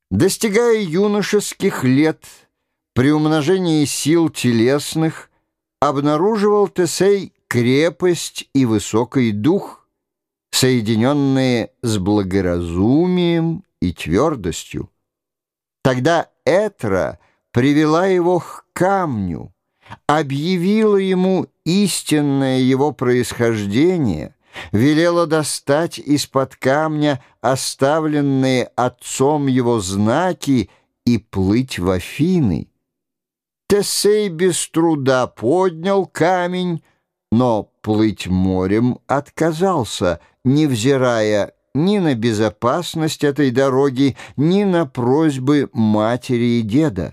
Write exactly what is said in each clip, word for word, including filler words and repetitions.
Достигая юношеских лет, при умножении сил телесных, обнаруживал Тесей крепость и высокий дух, соединенные с благоразумием и твердостью. Тогда Этра привела его к камню, объявила ему истинное его происхождение, велела достать из-под камня оставленные отцом его знаки и плыть в Афины. Тесей без труда поднял камень, но плыть морем отказался, невзирая ни на безопасность этой дороги, ни на просьбы матери и деда.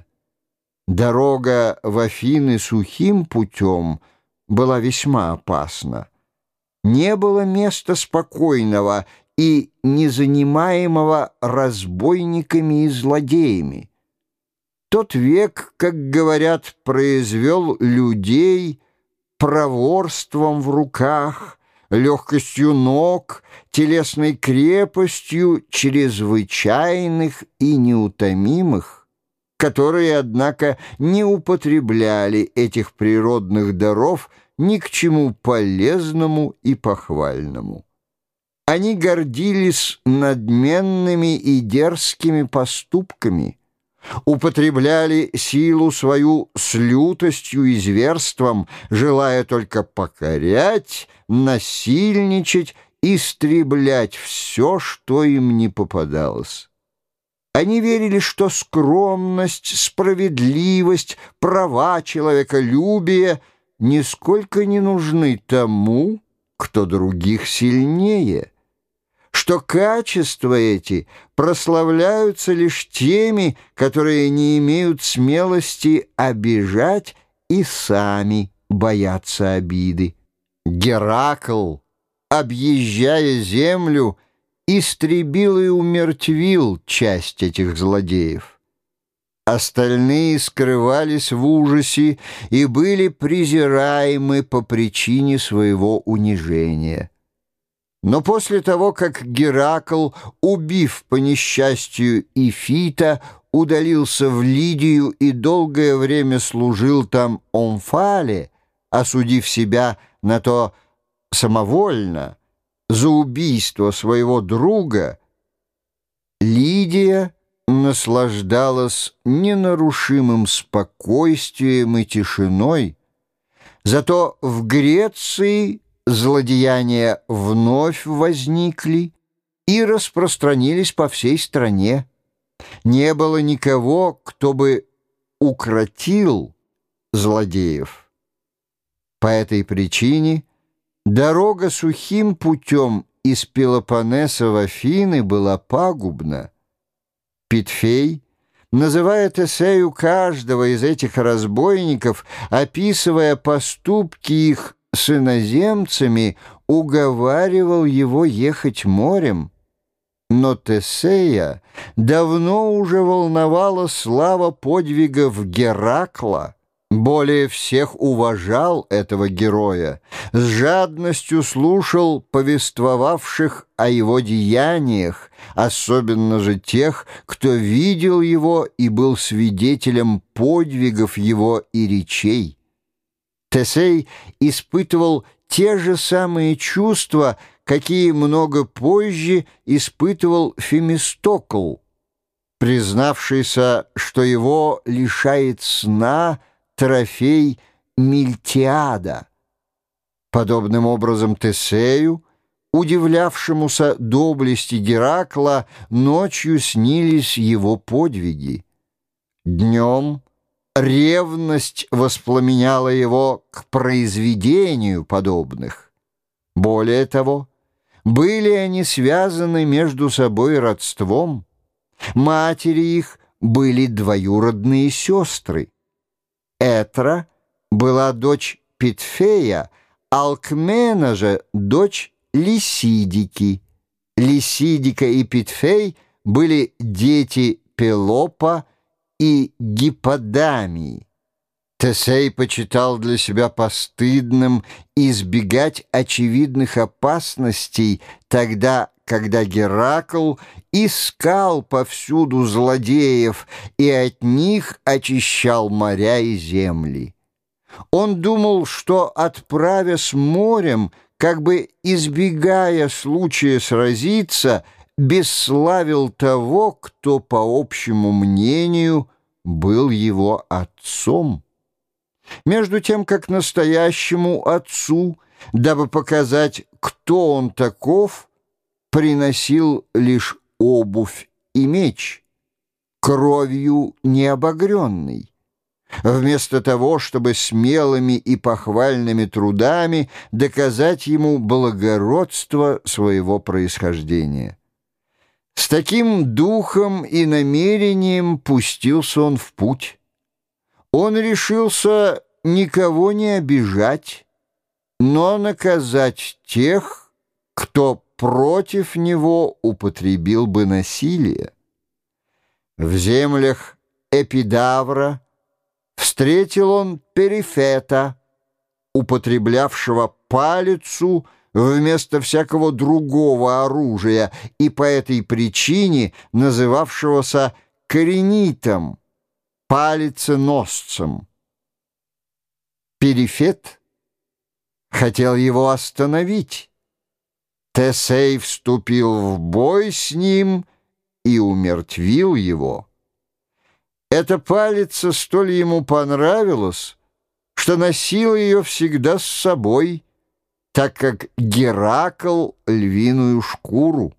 Дорога в Афины сухим путем была весьма опасна. Не было места спокойного и незанимаемого разбойниками и злодеями. Тот век, как говорят, произвел людей проворством в руках, легкостью ног, телесной крепостью чрезвычайных и неутомимых, которые, однако, не употребляли этих природных даров ни к чему полезному и похвальному. Они гордились надменными и дерзкими поступками, употребляли силу свою с лютостью и зверством, желая только покорять, насильничать, истреблять все, что им не попадалось. Они верили, что скромность, справедливость, права человеколюбия нисколько не нужны тому, кто других сильнее, что качества эти прославляются лишь теми, которые не имеют смелости обижать и сами боятся обиды. Геракл, объезжая землю, истребил и умертвил часть этих злодеев. Остальные скрывались в ужасе и были презираемы по причине своего унижения. Но после того, как Геракл, убив по несчастью Ифита, удалился в Лидию и долгое время служил там Омфале, осудив себя на то самовольно за убийство своего друга, Лидия наслаждалась ненарушимым спокойствием и тишиной, зато в Греции злодеяния вновь возникли и распространились по всей стране. Не было никого, кто бы укротил злодеев. По этой причине дорога сухим путем из Пелопоннеса в Афины была пагубна. Питфей, называя Тесею каждого из этих разбойников, описывая поступки их с иноземцами, уговаривал его ехать морем. Но Тесея давно уже волновала слава подвигов Геракла, более всех уважал этого героя, с жадностью слушал повествовавших о его деяниях, особенно же тех, кто видел его и был свидетелем подвигов его и речей. Тесей испытывал те же самые чувства, какие много позже испытывал Фемистокл, признавшийся, что его лишает сна трофей Мильтиада. Подобным образом Тесею, удивлявшемуся доблести Геракла, ночью снились его подвиги. Днем ревность воспламеняла его к произведению подобных. Более того, были они связаны между собой родством. Матери их были двоюродные сестры. Этра была дочь Питфея, Алкмена же дочь Лисидики. Лисидика и Питфей были дети Пелопа и Гипподамии. Тесей почитал для себя постыдным избегать очевидных опасностей тогда, когда Геракл искал повсюду злодеев и от них очищал моря и земли. Он думал, что, отправясь морем, как бы избегая случая сразиться, бесславил того, кто, по общему мнению, был его отцом. Между тем, как настоящему отцу, дабы показать, кто он таков, приносил лишь обувь и меч, кровью необогренный, вместо того, чтобы смелыми и похвальными трудами доказать ему благородство своего происхождения. С таким духом и намерением пустился он в путь. Он решился никого не обижать, но наказать тех, кто против него употребил бы насилие. В землях Эпидавра встретил он Перифета, употреблявшего палицу вместо всякого другого оружия и по этой причине называвшегося коренитом, палиценосцем. Перифет хотел его остановить. Тесей вступил в бой с ним и умертвил его. Эта палица столь ему понравилась, что носил ее всегда с собой, так как Геракл — львиную шкуру.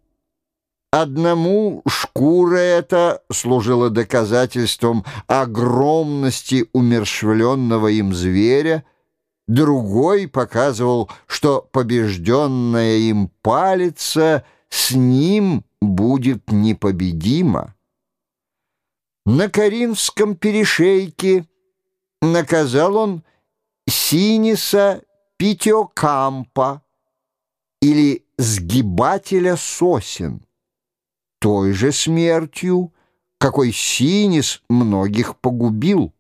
Одному шкура эта служила доказательством огромности умерщвленного им зверя, другой показывал, что побежденная им палица с ним будет непобедима. На Коринфском перешейке наказал он Синиса Питиокампа или сгибателя сосен, той же смертью, какой Синис многих погубил.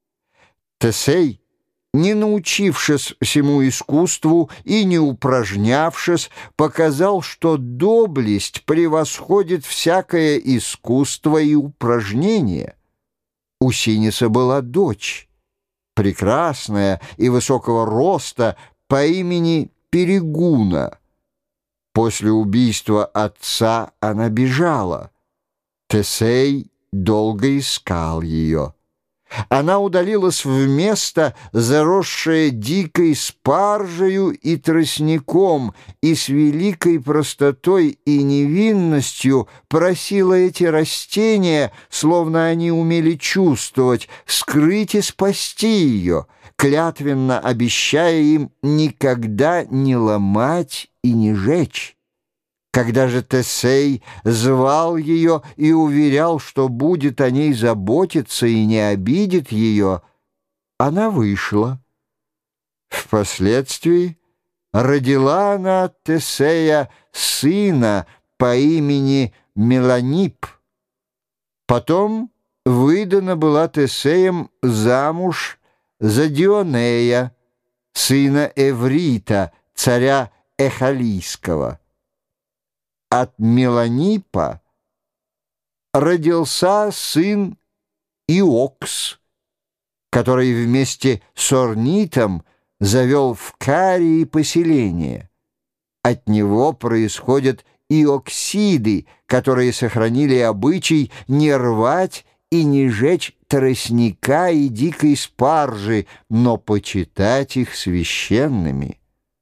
Тесей, не научившись всему искусству и не упражнявшись, показал, что доблесть превосходит всякое искусство и упражнение. У Синиса была дочь, прекрасная и высокого роста, по имени Перегуна. После убийства отца она бежала. Тесей долго искал ее. Она удалилась в место, заросшее дикой спаржею и тростником, и с великой простотой и невинностью просила эти растения, словно они умели чувствовать, скрыть и спасти ее, клятвенно обещая им никогда не ломать и не жечь. Когда же Тесей звал ее и уверял, что будет о ней заботиться и не обидит ее, она вышла. Впоследствии родила она от Тесея сына по имени Меланип. Потом выдана была Тесеем замуж за Дионея, сына Эврита, царя Эхалийского. От Меланипа родился сын Иокс, который вместе с Орнитом завел в Карии поселение. От него происходят иоксиды, которые сохранили обычай не рвать и не жечь тростника и дикой спаржи, но почитать их священными.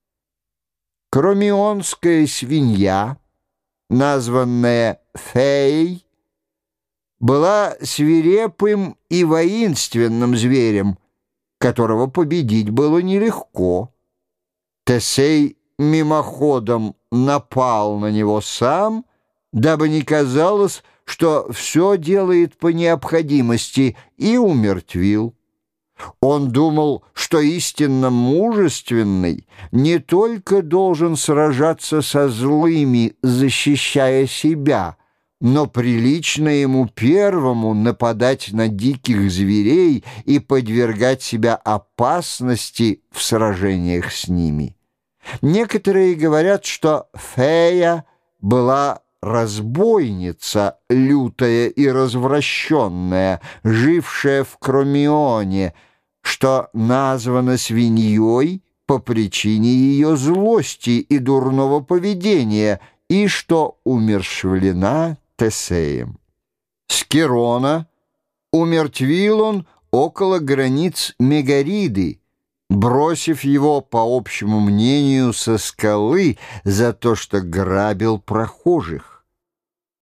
Кромионская свинья, названная Фей, была свирепым и воинственным зверем, которого победить было нелегко. Тесей мимоходом напал на него сам, дабы не казалось, что все делает по необходимости, и умертвил. Он думал, что истинно мужественный не только должен сражаться со злыми, защищая себя, но прилично ему первому нападать на диких зверей и подвергать себя опасности в сражениях с ними. Некоторые говорят, что Фея была разбойница, лютая и развращенная, жившая в Кромионе, что названа свиньей по причине ее злости и дурного поведения, и что умерщвлена Тесеем. Скирона умертвил он около границ Мегариды, бросив его, по общему мнению, со скалы за то, что грабил прохожих.